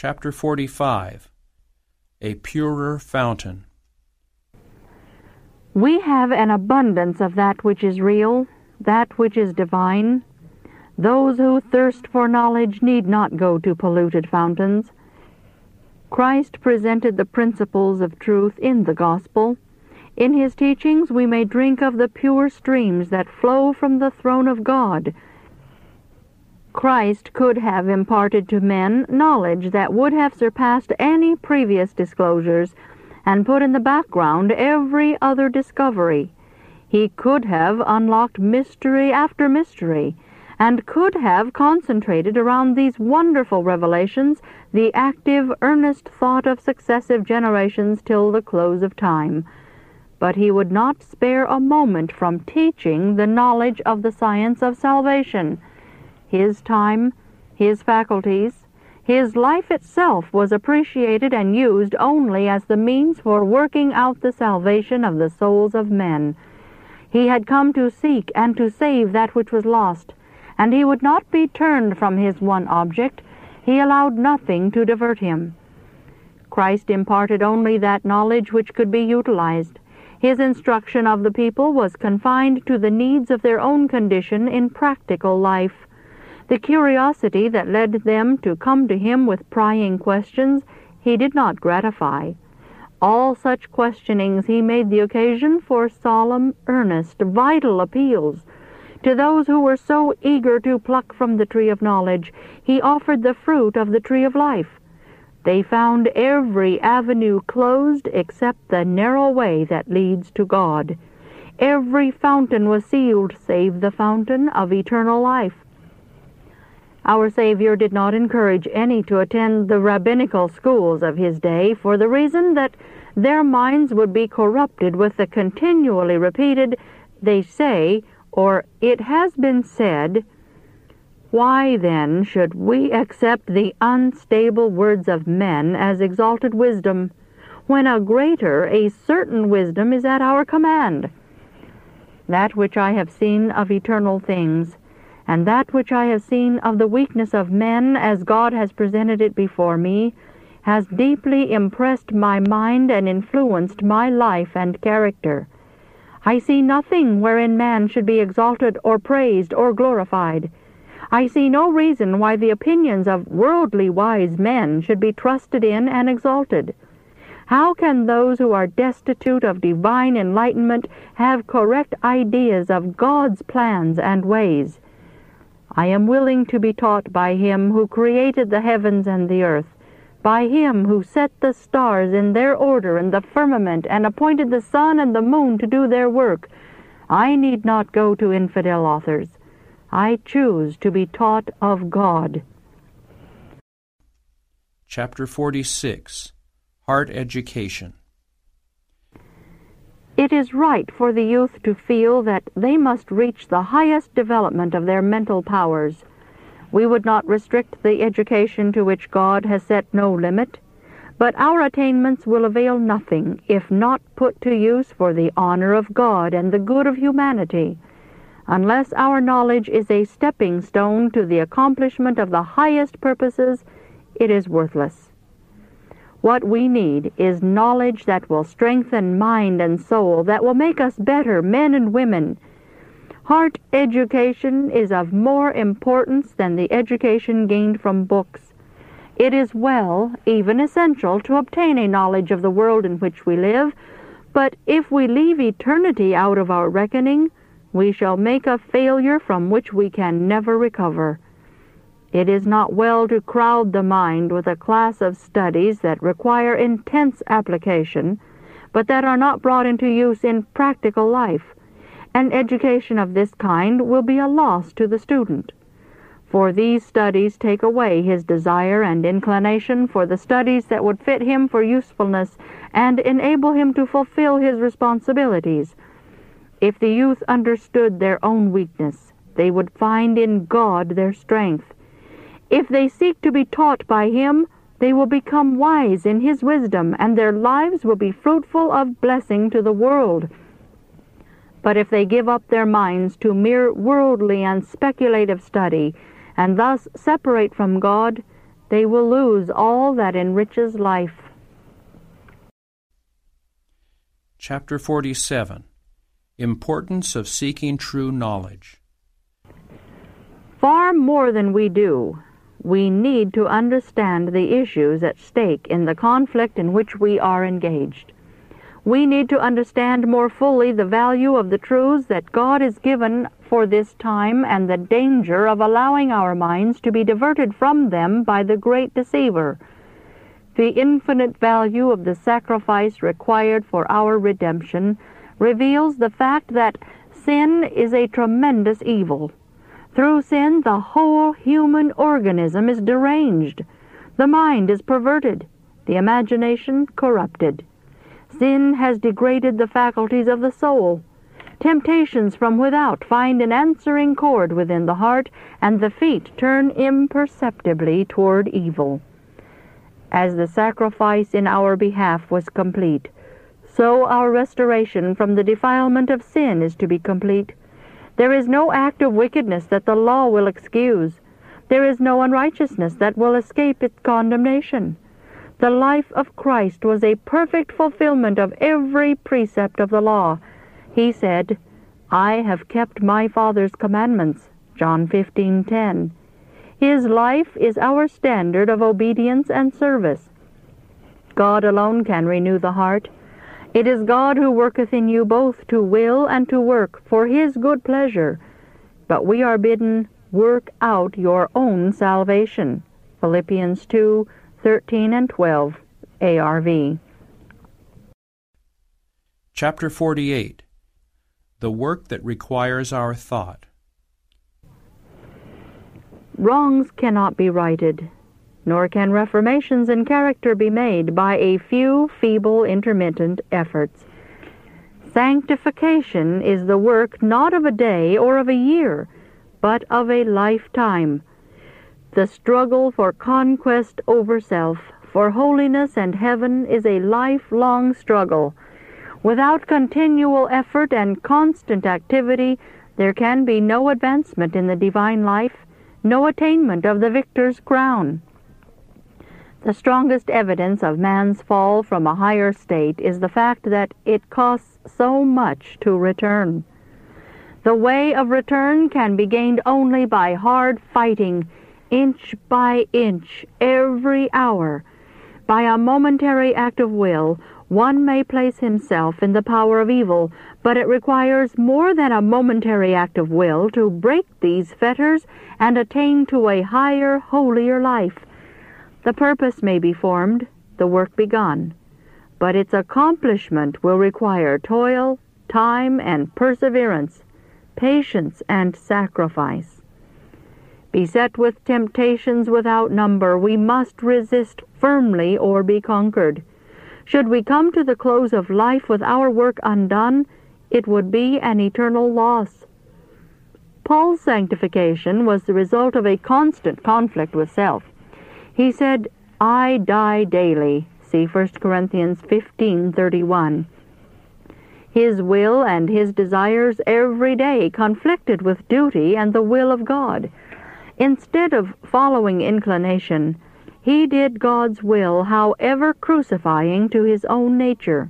Chapter 45. A Purer Fountain. We have an abundance of that which is real, that which is divine. Those who thirst for knowledge need not go to polluted fountains. Christ presented the principles of truth in the gospel. In his teachings we may drink of the pure streams that flow from the throne of God. Christ could have imparted to men knowledge that would have surpassed any previous disclosures and put in the background every other discovery. He could have unlocked mystery after mystery, and could have concentrated around these wonderful revelations the active, earnest thought of successive generations till the close of time. But he would not spare a moment from teaching the knowledge of the science of salvation. His time, his faculties, his life itself was appreciated and used only as the means for working out the salvation of the souls of men. He had come to seek and to save that which was lost, and he would not be turned from his one object. He allowed nothing to divert him. Christ imparted only that knowledge which could be utilized. His instruction of the people was confined to the needs of their own condition in practical life. The curiosity that led them to come to him with prying questions he did not gratify. All such questionings he made the occasion for solemn, earnest, vital appeals. To those who were so eager to pluck from the tree of knowledge, he offered the fruit of the tree of life. They found every avenue closed except the narrow way that leads to God. Every fountain was sealed save the fountain of eternal life. Our Savior did not encourage any to attend the rabbinical schools of his day for the reason that their minds would be corrupted with the continually repeated, "They say," or "It has been said." Why, then, should we accept the unstable words of men as exalted wisdom, when a greater, a certain wisdom is at our command? That which I have seen of eternal things, and that which I have seen of the weakness of men as God has presented it before me, has deeply impressed my mind and influenced my life and character. I see nothing wherein man should be exalted or praised or glorified. I see no reason why the opinions of worldly wise men should be trusted in and exalted. How can those who are destitute of divine enlightenment have correct ideas of God's plans and ways? I am willing to be taught by him who created the heavens and the earth, by him who set the stars in their order in the firmament and appointed the sun and the moon to do their work. I need not go to infidel authors. I choose to be taught of God. Chapter 46. Heart Education. It is right for the youth to feel that they must reach the highest development of their mental powers. We would not restrict the education to which God has set no limit, but our attainments will avail nothing if not put to use for the honor of God and the good of humanity. Unless our knowledge is a stepping stone to the accomplishment of the highest purposes, it is worthless. What we need is knowledge that will strengthen mind and soul, that will make us better men and women. Heart education is of more importance than the education gained from books. It is well, even essential, to obtain a knowledge of the world in which we live, but if we leave eternity out of our reckoning, we shall make a failure from which we can never recover. It is not well to crowd the mind with a class of studies that require intense application, but that are not brought into use in practical life. An education of this kind will be a loss to the student, for these studies take away his desire and inclination for the studies that would fit him for usefulness and enable him to fulfill his responsibilities. If the youth understood their own weakness, they would find in God their strength. If they seek to be taught by him, they will become wise in his wisdom, and their lives will be fruitful of blessing to the world. But if they give up their minds to mere worldly and speculative study, and thus separate from God, they will lose all that enriches life. Chapter 47. Importance of seeking true knowledge. Far more than we do, we need to understand the issues at stake in the conflict in which we are engaged. We need to understand more fully the value of the truths that God has given for this time and the danger of allowing our minds to be diverted from them by the great deceiver. The infinite value of the sacrifice required for our redemption reveals the fact that sin is a tremendous evil. Through sin, the whole human organism is deranged. The mind is perverted, the imagination corrupted. Sin has degraded the faculties of the soul. Temptations from without find an answering chord within the heart, and the feet turn imperceptibly toward evil. As the sacrifice in our behalf was complete, so our restoration from the defilement of sin is to be complete. There is no act of wickedness that the law will excuse. There is no unrighteousness that will escape its condemnation. The life of Christ was a perfect fulfillment of every precept of the law. He said, "I have kept my Father's commandments," John 15:10. His life is our standard of obedience and service. God alone can renew the heart. It is God who worketh in you both to will and to work for His good pleasure. But we are bidden, "Work out your own salvation." Philippians 2:13 and 12, ARV. Chapter 48. The work that requires our thought. Wrongs cannot be righted, nor can reformations in character be made by a few feeble, intermittent efforts. Sanctification is the work not of a day or of a year, but of a lifetime. The struggle for conquest over self, for holiness and heaven, is a lifelong struggle. Without continual effort and constant activity, there can be no advancement in the divine life, no attainment of the victor's crown. The strongest evidence of man's fall from a higher state is the fact that it costs so much to return. The way of return can be gained only by hard fighting, inch by inch, every hour. By a momentary act of will, one may place himself in the power of evil, but it requires more than a momentary act of will to break these fetters and attain to a higher, holier life. The purpose may be formed, the work begun, but its accomplishment will require toil, time, and perseverance, patience, and sacrifice. Beset with temptations without number, we must resist firmly or be conquered. Should we come to the close of life with our work undone, it would be an eternal loss. Paul's sanctification was the result of a constant conflict with self. He said, "I die daily," see 1 Corinthians 15:31. His will and his desires every day conflicted with duty and the will of God. Instead of following inclination, he did God's will, however crucifying to his own nature.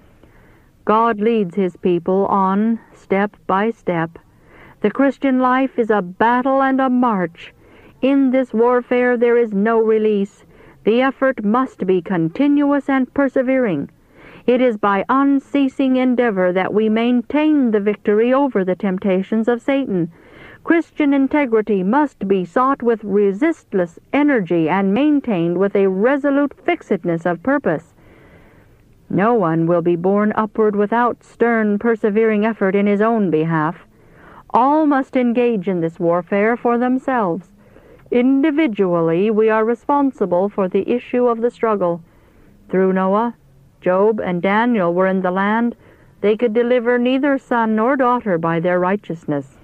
God leads his people on step by step. The Christian life is a battle and a march. In this warfare there is no release. The effort must be continuous and persevering. It is by unceasing endeavor that we maintain the victory over the temptations of Satan. Christian integrity must be sought with resistless energy and maintained with a resolute fixedness of purpose. No one will be borne upward without stern, persevering effort in his own behalf. All must engage in this warfare for themselves. Individually, we are responsible for the issue of the struggle. Through Noah, Job, and Daniel were in the land. They could deliver neither son nor daughter by their righteousness.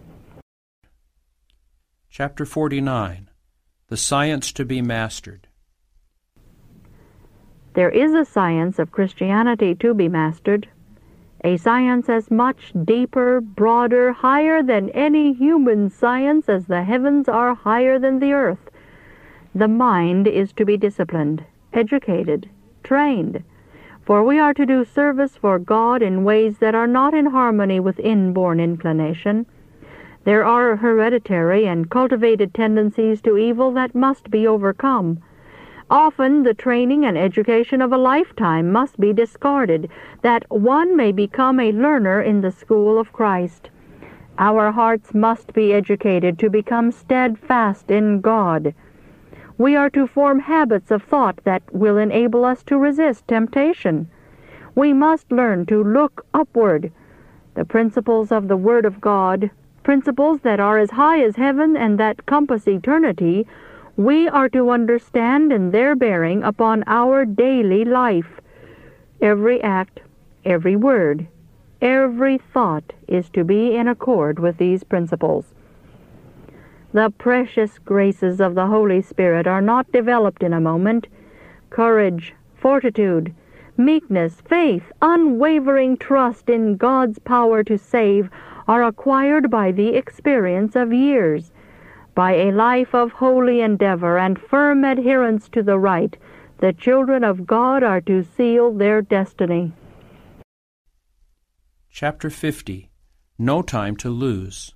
Chapter 49. The science to be mastered. There is a science of Christianity to be mastered, a science as much deeper, broader, higher than any human science as the heavens are higher than the earth. The mind is to be disciplined, educated, trained, for we are to do service for God in ways that are not in harmony with inborn inclination. There are hereditary and cultivated tendencies to evil that must be overcome. Often the training and education of a lifetime must be discarded, that one may become a learner in the school of Christ. Our hearts must be educated to become steadfast in God. We are to form habits of thought that will enable us to resist temptation. We must learn to look upward. The principles of the Word of God, principles that are as high as heaven and that compass eternity, we are to understand in their bearing upon our daily life. Every act, every word, every thought is to be in accord with these principles. The precious graces of the Holy Spirit are not developed in a moment. Courage, fortitude, meekness, faith, unwavering trust in God's power to save are acquired by the experience of years. By a life of holy endeavor and firm adherence to the right, the children of God are to seal their destiny. Chapter 50. No time to lose.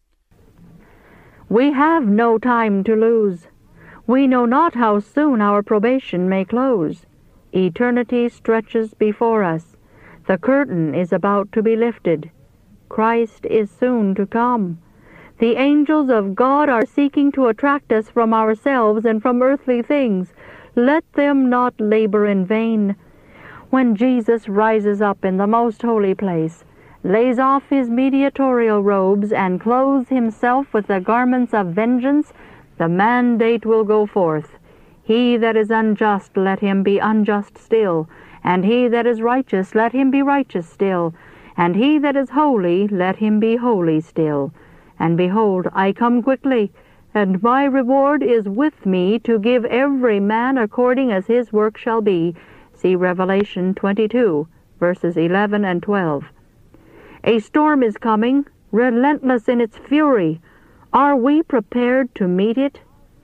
We have no time to lose. We know not how soon our probation may close. Eternity stretches before us. The curtain is about to be lifted. Christ is soon to come. The angels of God are seeking to attract us from ourselves and from earthly things. Let them not labor in vain. When Jesus rises up in the most holy place, lays off his mediatorial robes, and clothes himself with the garments of vengeance, the mandate will go forth. He that is unjust, let him be unjust still, and he that is righteous, let him be righteous still, and he that is holy, let him be holy still. And behold, I come quickly, and my reward is with me to give every man according as his work shall be. See Revelation 22, verses 11 and 12. A storm is coming, relentless in its fury. Are we prepared to meet it?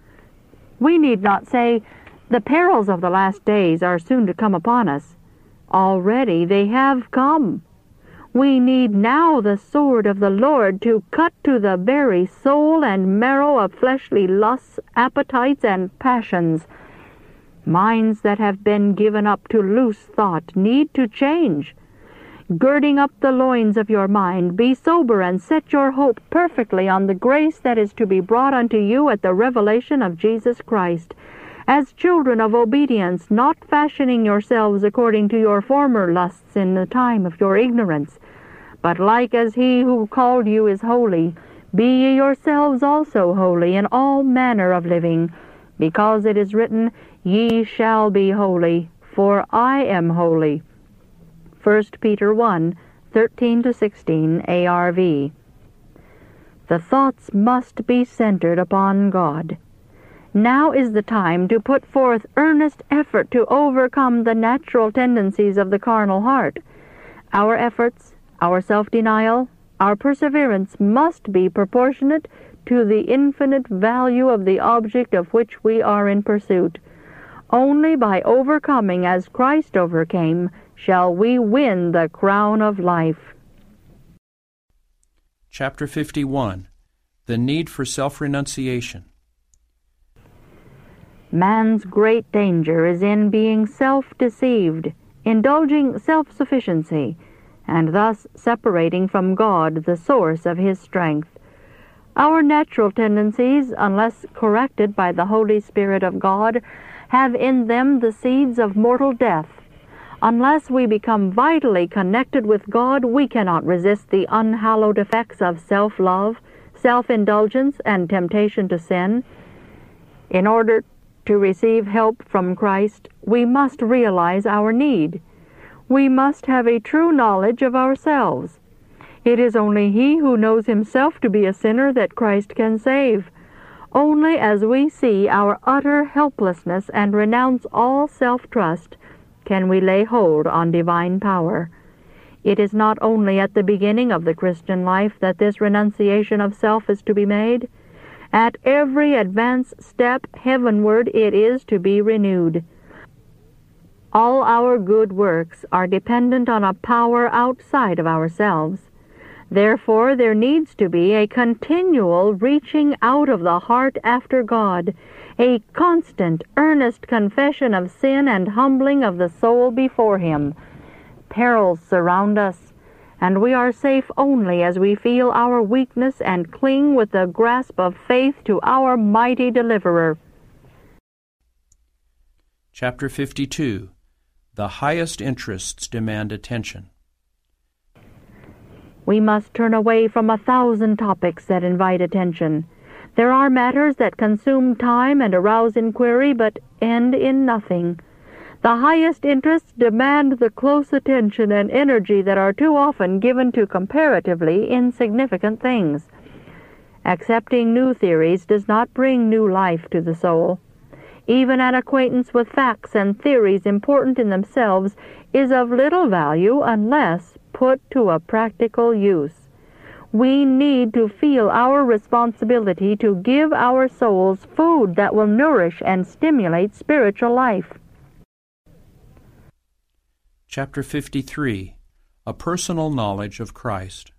We need not say, the perils of the last days are soon to come upon us. Already they have come. We need now the sword of the Lord to cut to the very soul and marrow of fleshly lusts, appetites, and passions. Minds that have been given up to loose thought need to change. Girding up the loins of your mind, be sober and set your hope perfectly on the grace that is to be brought unto you at the revelation of Jesus Christ. As children of obedience, not fashioning yourselves according to your former lusts in the time of your ignorance, but like as he who called you is holy, be ye yourselves also holy in all manner of living, because it is written, Ye shall be holy, for I am holy. 1 Peter 1, 13-16 ARV. The thoughts must be centered upon God. Now is the time to put forth earnest effort to overcome the natural tendencies of the carnal heart. Our efforts, our self-denial, our perseverance must be proportionate to the infinite value of the object of which we are in pursuit. Only by overcoming as Christ overcame shall we win the crown of life. Chapter 51. The Need for Self-Renunciation. Man's great danger is in being self-deceived, indulging self-sufficiency, and thus separating from God, the source of his strength. Our natural tendencies, unless corrected by the Holy Spirit of God, have in them the seeds of mortal death. Unless we become vitally connected with God, we cannot resist the unhallowed effects of self-love, self-indulgence, and temptation to sin. In order to receive help from Christ, we must realize our need. We must have a true knowledge of ourselves. It is only he who knows himself to be a sinner that Christ can save. Only as we see our utter helplessness and renounce all self-trust can we lay hold on divine power. It is not only at the beginning of the Christian life that this renunciation of self is to be made. At every advance step heavenward it is to be renewed. All our good works are dependent on a power outside of ourselves. Therefore, there needs to be a continual reaching out of the heart after God, a constant, earnest confession of sin and humbling of the soul before Him. Perils surround us, and we are safe only as we feel our weakness and cling with the grasp of faith to our mighty Deliverer. Chapter 52. The highest interests demand attention. We must turn away from 1,000 topics that invite attention. There are matters that consume time and arouse inquiry, but end in nothing. The highest interests demand the close attention and energy that are too often given to comparatively insignificant things. Accepting new theories does not bring new life to the soul. Even an acquaintance with facts and theories important in themselves is of little value unless put to a practical use. We need to feel our responsibility to give our souls food that will nourish and stimulate spiritual life. Chapter 53. A personal knowledge of Christ.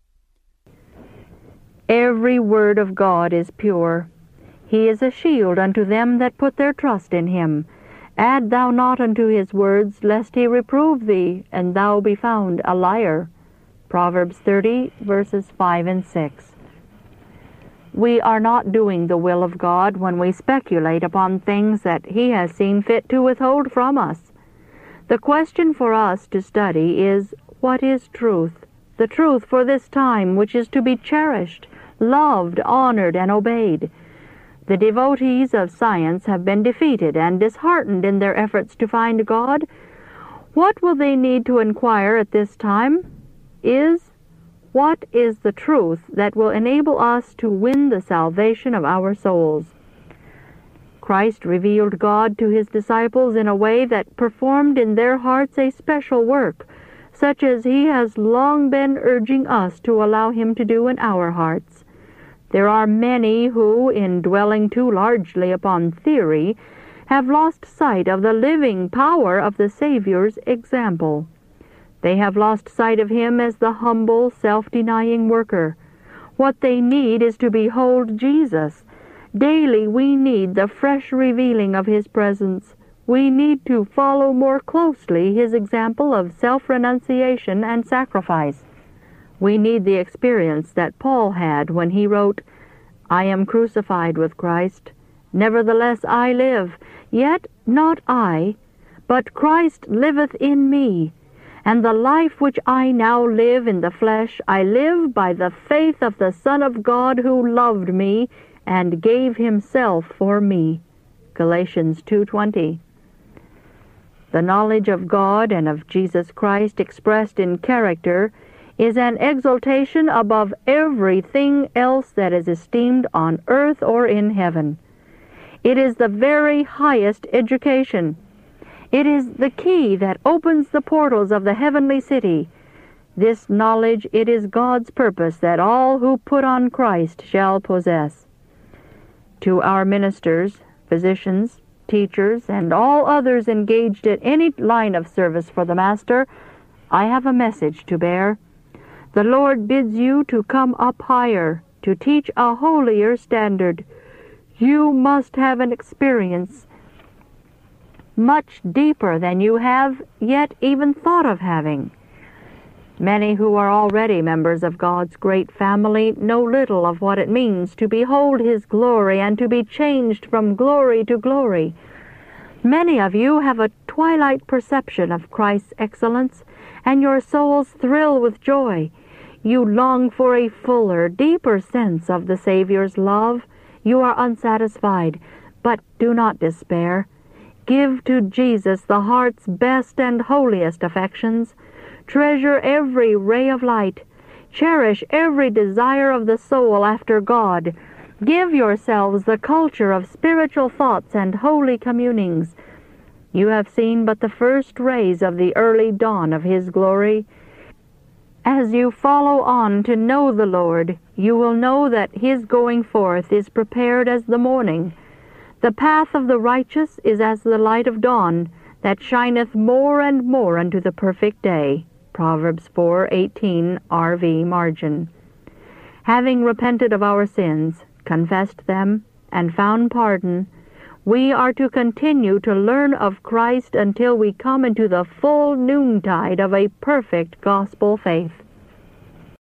Every word of God is pure. He is a shield unto them that put their trust in Him. Add thou not unto His words, lest He reprove thee, and thou be found a liar. Proverbs 30, verses 5 and 6. We are not doing the will of God when we speculate upon things that He has seen fit to withhold from us. The question for us to study is, what is truth? The truth for this time, which is to be cherished, loved, honored, and obeyed. The devotees of science have been defeated and disheartened in their efforts to find God. What will they need to inquire at this time what is the truth that will enable us to win the salvation of our souls? Christ revealed God to His disciples in a way that performed in their hearts a special work, such as He has long been urging us to allow Him to do in our hearts. There are many who, in dwelling too largely upon theory, have lost sight of the living power of the Savior's example. They have lost sight of Him as the humble, self-denying worker. What they need is to behold Jesus. Daily we need the fresh revealing of His presence. We need to follow more closely His example of self-renunciation and sacrifice. We need the experience that Paul had when he wrote, "I am crucified with Christ. Nevertheless I live, yet not I, but Christ liveth in me. And the life which I now live in the flesh, I live by the faith of the Son of God who loved me and gave Himself for me." Galatians 2:20. The knowledge of God and of Jesus Christ expressed in character is an exaltation above everything else that is esteemed on earth or in heaven. It is the very highest education. It is the key that opens the portals of the heavenly city. This knowledge it is God's purpose that all who put on Christ shall possess. To our ministers, physicians, teachers, and all others engaged in any line of service for the Master, I have a message to bear. The Lord bids you to come up higher, to teach a holier standard. You must have an experience much deeper than you have yet even thought of having. Many who are already members of God's great family know little of what it means to behold His glory and to be changed from glory to glory. Many of you have a twilight perception of Christ's excellence, and your souls thrill with joy. You long for a fuller, deeper sense of the Savior's love. You are unsatisfied, but do not despair. Give to Jesus the heart's best and holiest affections. Treasure every ray of light. Cherish every desire of the soul after God. Give yourselves the culture of spiritual thoughts and holy communings. You have seen but the first rays of the early dawn of His glory. As you follow on to know the Lord, you will know that his going forth is prepared as the morning. The path of the righteous is as the light of dawn, that shineth more and more unto the perfect day. Proverbs 4:18, RV margin. Having repented of our sins, confessed them, and found pardon, we are to continue to learn of Christ until we come into the full noontide of a perfect gospel faith.